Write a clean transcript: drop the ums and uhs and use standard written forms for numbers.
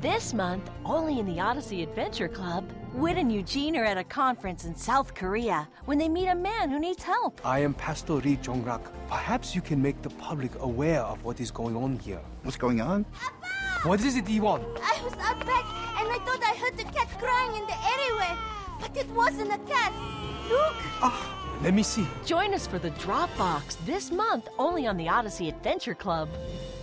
This month, only in the Odyssey Adventure Club, Whit and Eugene are at a conference in South Korea when they meet a man who needs help. I am Pastor Lee Jong-rak. Perhaps you can make the public aware of what is going on here. What's going on? Papa! What is it, Iwan? I was out back and I thought I heard the cat crying in the alleyway. But it wasn't a cat. Look! Let me see. Join us for the Drop Box this month only on the Odyssey Adventure Club.